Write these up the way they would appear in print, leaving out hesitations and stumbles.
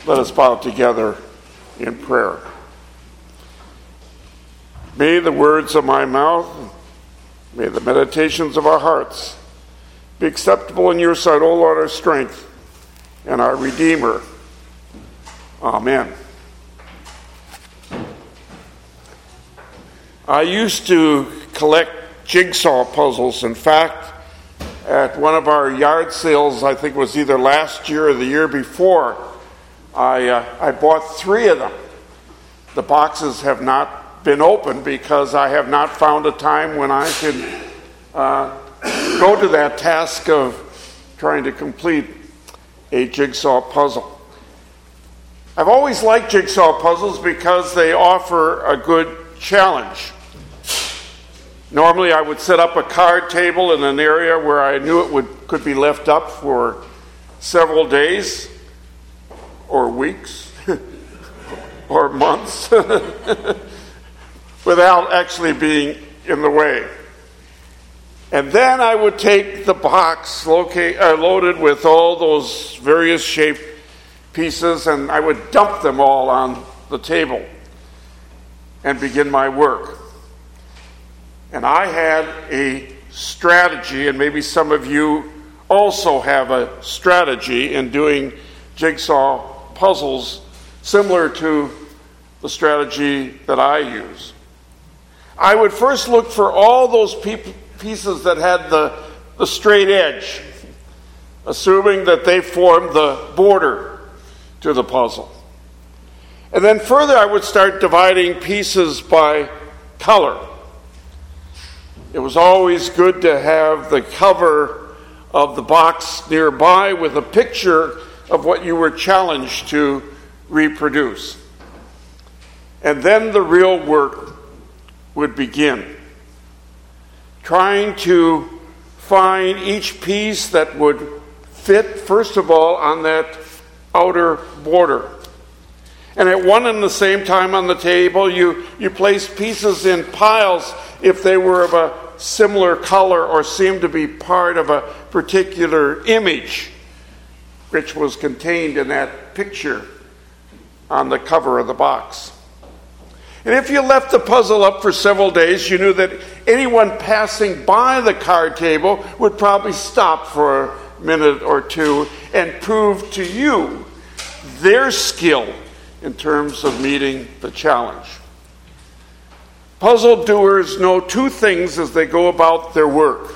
Let us bow together in prayer. May the words of my mouth, may the meditations of our hearts be acceptable in your sight, O Lord, our strength and our Redeemer. Amen. I used to collect jigsaw puzzles. In fact, at one of our yard sales, I think it was either last year or the year before, I bought 3 of them. The boxes have not been opened because I have not found a time when I can go to that task of trying to complete a jigsaw puzzle. I've always liked jigsaw puzzles because they offer a good challenge. Normally I would set up a card table in an area where I knew it could be left up for several days or weeks or months without actually being in the way. And then I would take the box loaded with all those various shaped pieces, and I would dump them all on the table and begin my work. And I had a strategy, and maybe some of you also have a strategy in doing jigsaw puzzles similar to the strategy that I use. I would first look for all those pieces that had the straight edge, assuming that they formed the border to the puzzle. And then further, I would start dividing pieces by color. It was always good to have the cover of the box nearby with a picture of what you were challenged to reproduce. And then the real work would begin. Trying to find each piece that would fit, first of all, on that outer border. And at one and the same time on the table, you place pieces in piles if they were of a similar color or seemed to be part of a particular image which was contained in that picture on the cover of the box. And if you left the puzzle up for several days, you knew that anyone passing by the card table would probably stop for a minute or two and prove to you their skill in terms of meeting the challenge. Puzzle doers know 2 things as they go about their work.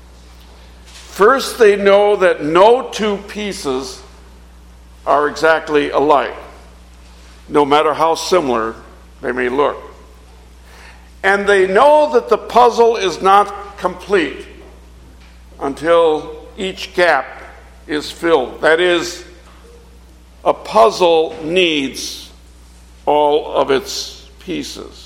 First, they know that no 2 pieces are exactly alike, no matter how similar they may look. And they know that the puzzle is not complete until each gap is filled. That is, a puzzle needs all of its pieces.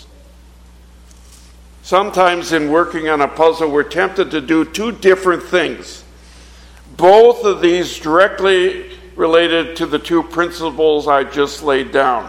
Sometimes in working on a puzzle, we're tempted to do 2 different things. Both of these directly related to the 2 principles I just laid down.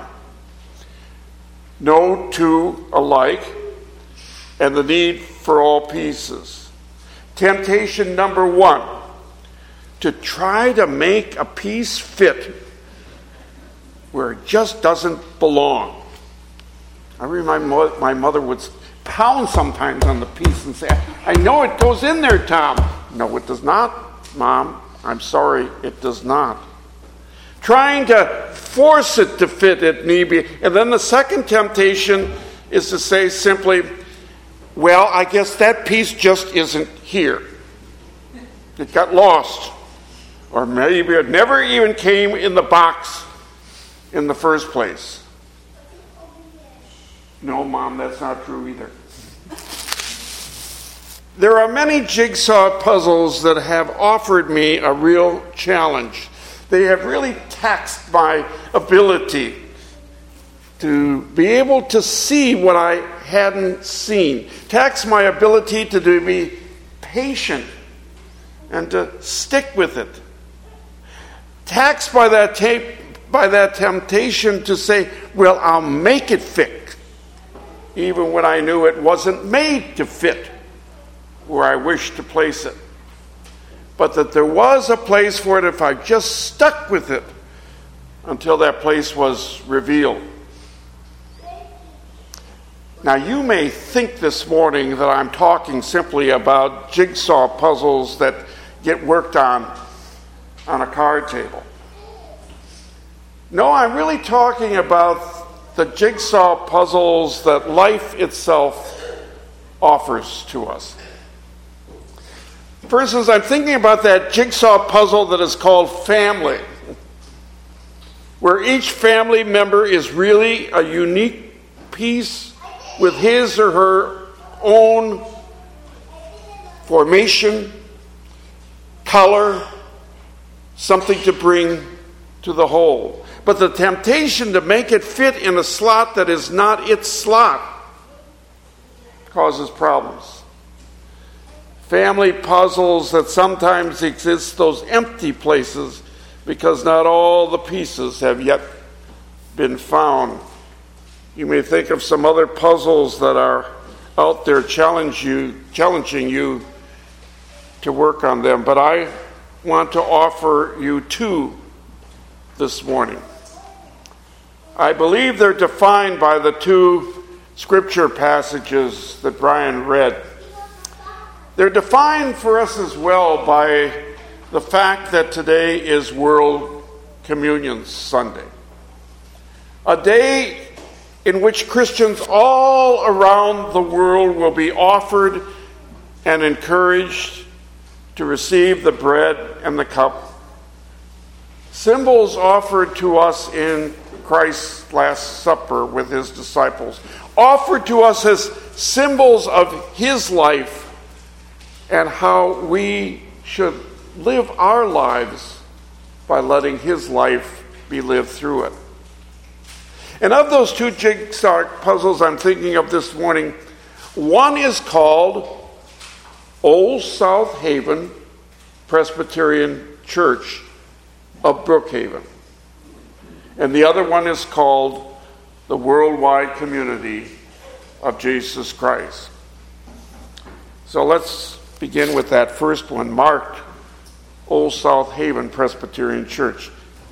No 2 alike, and the need for all pieces. Temptation number 1, to try to make a piece fit where it just doesn't belong. I remember my mother would pound sometimes on the piece and say, I know it goes in there, Tom. No, it does not, Mom. I'm sorry, it does not. Trying to force it to fit it need be. And then the second temptation is to say simply, well, I guess that piece just isn't here. It got lost. Or maybe it never even came in the box in the first place. No, Mom, that's not true either. There are many jigsaw puzzles that have offered me a real challenge. They have really taxed my ability to be able to see what I hadn't seen. Taxed my ability to be patient and to stick with it. Taxed by that temptation to say, well, I'll make it fit, even when I knew it wasn't made to fit where I wished to place it. But that there was a place for it if I just stuck with it until that place was revealed. Now, you may think this morning that I'm talking simply about jigsaw puzzles that get worked on a card table. No, I'm really talking about the jigsaw puzzles that life itself offers to us. For instance, I'm thinking about that jigsaw puzzle that is called family, where each family member is really a unique piece with his or her own formation, color, something to bring to the whole. But the temptation to make it fit in a slot that is not its slot causes problems. Family puzzles that sometimes exist, those empty places, because not all the pieces have yet been found. You may think of some other puzzles that are out there challenging you to work on them, but I want to offer you two this morning. I believe they're defined by the two scripture passages that Brian read. They're defined for us as well by the fact that today is World Communion Sunday, a day in which Christians all around the world will be offered and encouraged to receive the bread and the cup, symbols offered to us in Christ's Last Supper with his disciples, offered to us as symbols of his life and how we should live our lives by letting his life be lived through it. And of those two jigsaw puzzles I'm thinking of this morning, one is called Old South Haven Presbyterian Church of Brookhaven. And the other one is called the Worldwide Community of Jesus Christ. So let's begin with that first one, marked Old South Haven Presbyterian Church.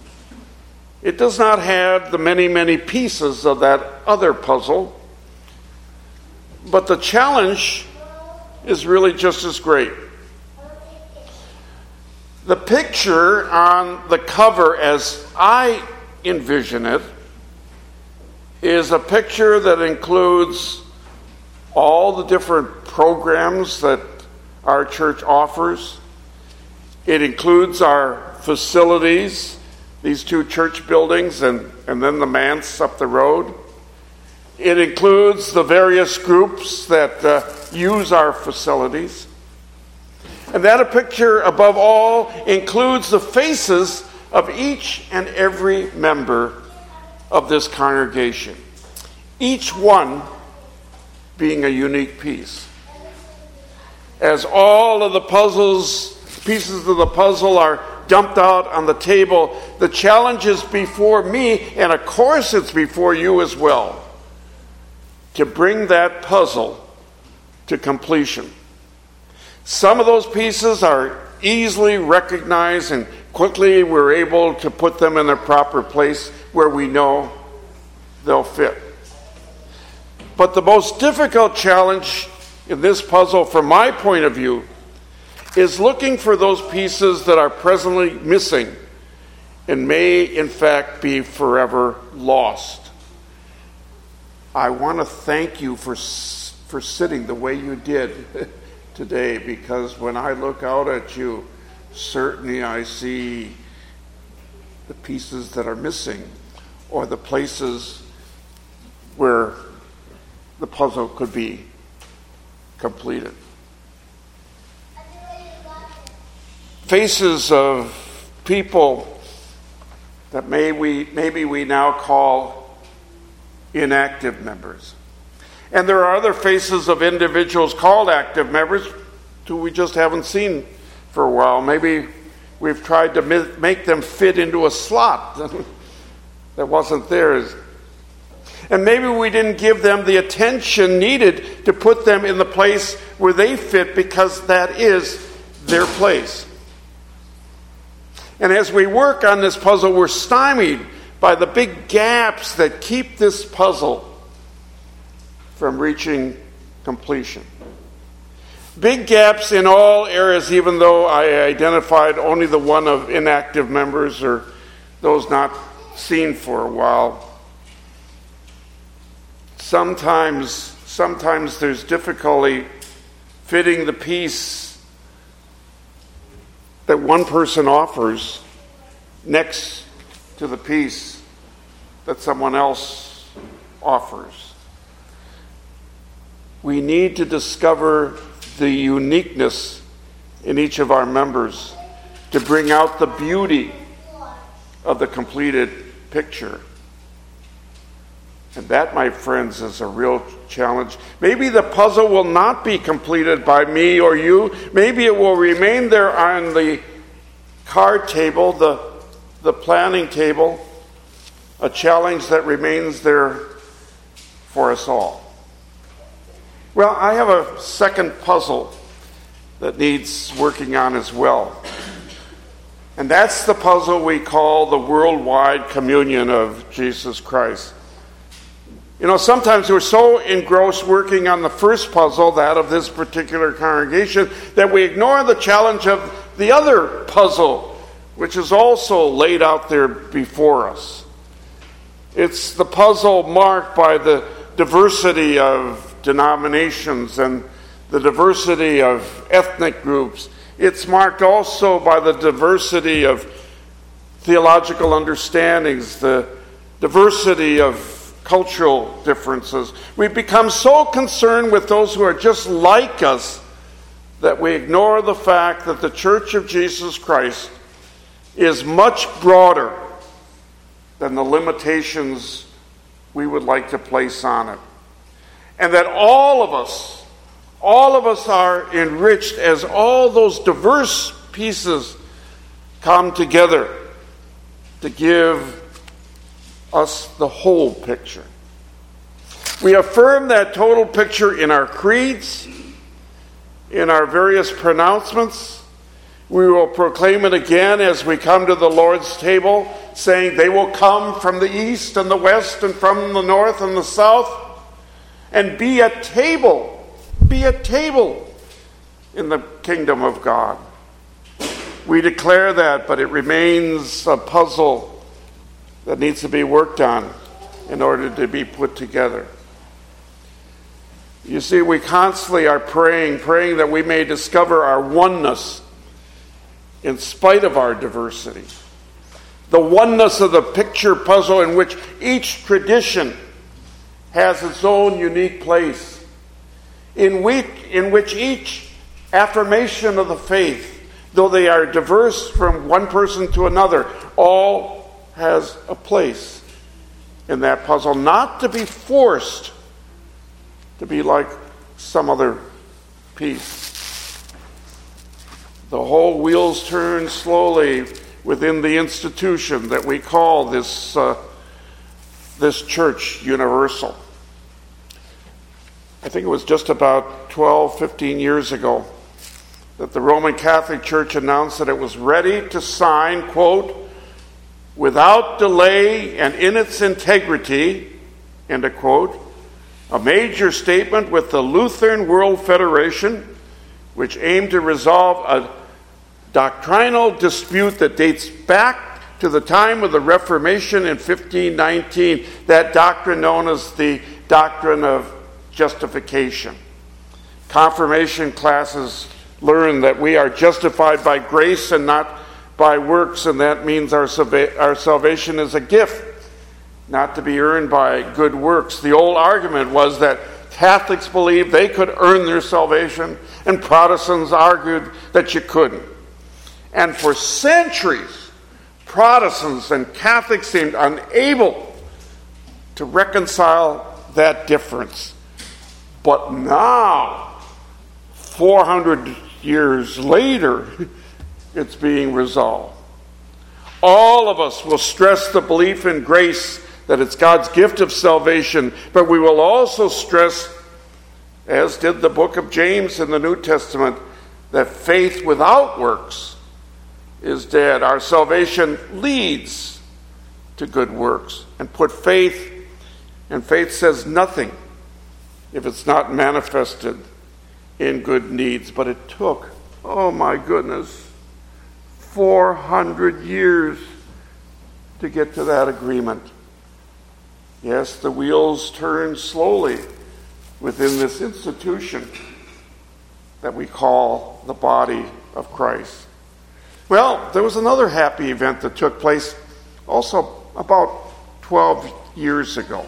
It does not have the many, many pieces of that other puzzle, but the challenge is really just as great. The picture on the cover, as I envision it, is a picture that includes all the different programs that our church offers. It includes our facilities, these two church buildings, and then the manse up the road. It includes the various groups that use our facilities. And that picture, above all, includes the faces of each and every member of this congregation, each one being a unique piece. As all of the pieces of the puzzle are dumped out on the table, the challenge is before me, and of course it's before you as well, to bring that puzzle to completion. Some of those pieces are easily recognized, and quickly we're able to put them in their proper place where we know they'll fit. But the most difficult challenge in this puzzle, from my point of view, is looking for those pieces that are presently missing and may, in fact, be forever lost. I want to thank you for sitting the way you did today, because when I look out at you, certainly I see the pieces that are missing, or the places where the puzzle could be completed. Faces of people that maybe we now call inactive members. And there are other faces of individuals called active members who we just haven't seen for a while. Maybe we've tried to make them fit into a slot that wasn't theirs. And maybe we didn't give them the attention needed to put them in the place where they fit, because that is their place. And as we work on this puzzle, we're stymied by the big gaps that keep this puzzle from reaching completion. Big gaps in all areas, even though I identified only the one of inactive members or those not seen for a while. Sometimes there's difficulty fitting the piece that one person offers next to the piece that someone else offers. We need to discover the uniqueness in each of our members to bring out the beauty of the completed picture. And that, my friends, is a real challenge. Maybe the puzzle will not be completed by me or you. Maybe it will remain there on the card table, the planning table, a challenge that remains there for us all. Well, I have a second puzzle that needs working on as well. And that's the puzzle we call the worldwide communion of Jesus Christ. You know, sometimes we're so engrossed working on the first puzzle, that of this particular congregation, that we ignore the challenge of the other puzzle, which is also laid out there before us. It's the puzzle marked by the diversity of denominations and the diversity of ethnic groups. It's marked also by the diversity of theological understandings, the diversity of cultural differences. We've become so concerned with those who are just like us that we ignore the fact that the Church of Jesus Christ is much broader than the limitations we would like to place on it. And that all of us are enriched as all those diverse pieces come together to give us the whole picture. We affirm that total picture in our creeds, in our various pronouncements. We will proclaim it again as we come to the Lord's table, saying they will come from the east and the west and from the north and the south, and be a table in the kingdom of God. We declare that, but it remains a puzzle that needs to be worked on in order to be put together. You see, we constantly are praying that we may discover our oneness in spite of our diversity. The oneness of the picture puzzle in which each tradition has its own unique place, in which each affirmation of the faith, though they are diverse from one person to another, all has a place in that puzzle, not to be forced to be like some other piece. The whole wheels turn slowly within the institution that we call this church universal. I think it was just about 12, 15 years ago that the Roman Catholic Church announced that it was ready to sign, quote, without delay and in its integrity, end of quote, a major statement with the Lutheran World Federation, which aimed to resolve a doctrinal dispute that dates back to the time of the Reformation in 1519, that doctrine known as the doctrine of justification. Confirmation classes learn that we are justified by grace and not by works, and that means our salvation is a gift, not to be earned by good works. The old argument was that Catholics believed they could earn their salvation, and Protestants argued that you couldn't. And for centuries, Protestants and Catholics seemed unable to reconcile that difference. But now, 400 years later, it's being resolved. All of us will stress the belief in grace, that it's God's gift of salvation, but we will also stress, as did the book of James in the New Testament, that faith without works is dead. Our salvation leads to good works and put faith, and faith says nothing if it's not manifested in good deeds. But it took, oh my goodness, 400 years to get to that agreement. Yes, the wheels turn slowly within this institution that we call the body of Christ. Well, there was another happy event that took place also about 12 years ago.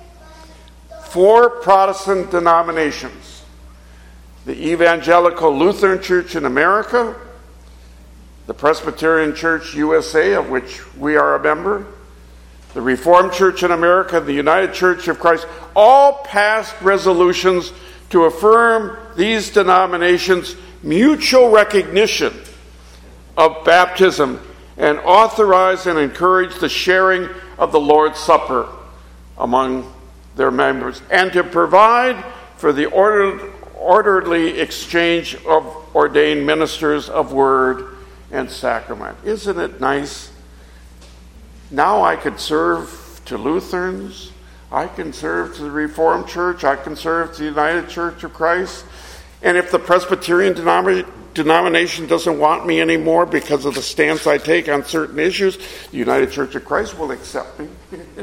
4 Protestant denominations, the Evangelical Lutheran Church in America, the Presbyterian Church USA, of which we are a member, the Reformed Church in America, the United Church of Christ, all passed resolutions to affirm these denominations' mutual recognition of baptism and authorize and encourage the sharing of the Lord's Supper among their members, and to provide for the orderly exchange of ordained ministers of word and sacrament. Isn't it nice? Now I could serve to Lutherans, I can serve to the Reformed Church, I can serve to the United Church of Christ, and if the Presbyterian denomination doesn't want me anymore because of the stance I take on certain issues, the United Church of Christ will accept me.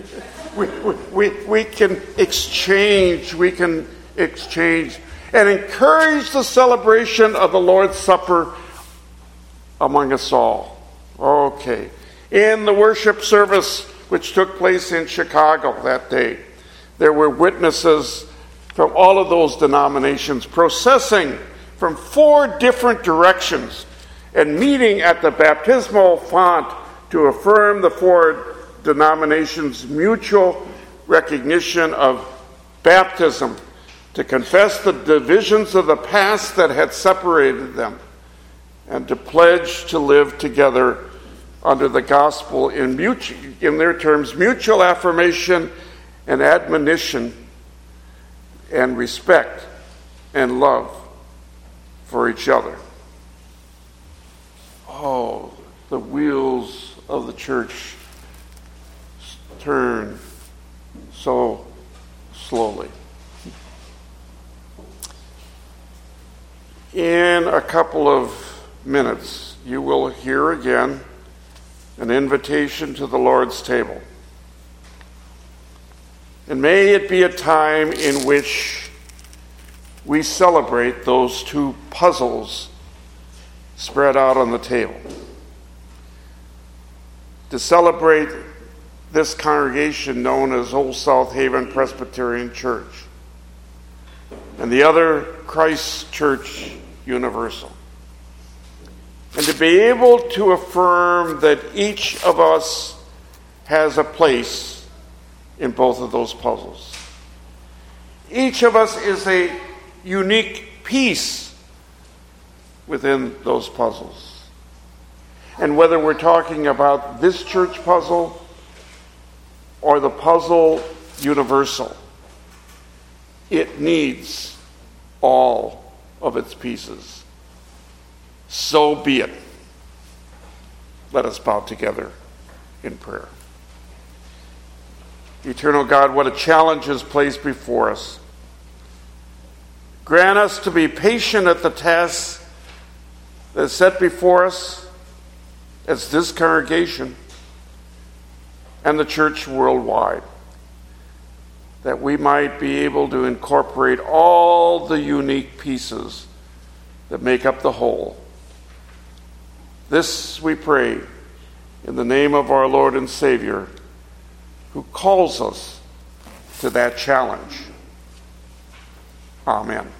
we can exchange and encourage the celebration of the Lord's Supper among us all. Okay. In the worship service which took place in Chicago that day, there were witnesses from all of those denominations processing from 4 different directions and meeting at the baptismal font to affirm the 4 denominations' mutual recognition of baptism, to confess the divisions of the past that had separated them, and to pledge to live together under the gospel in their terms, mutual affirmation and admonition and respect and love for each other. Oh, the wheels of the church turn so slowly. In a couple of minutes, you will hear again an invitation to the Lord's table. And may it be a time in which we celebrate those 2 puzzles spread out on the table. To celebrate this congregation known as Old South Haven Presbyterian Church, and the other Christ Church Universal. And to be able to affirm that each of us has a place in both of those puzzles. Each of us is a unique piece within those puzzles. And whether we're talking about this church puzzle or the puzzle universal, it needs all of its pieces. So be it. Let us bow together in prayer. Eternal God, what a challenge is placed before us. Grant us to be patient at the task that is set before us as this congregation and the church worldwide, that we might be able to incorporate all the unique pieces that make up the whole. This we pray in the name of our Lord and Savior, who calls us to that challenge. Amen.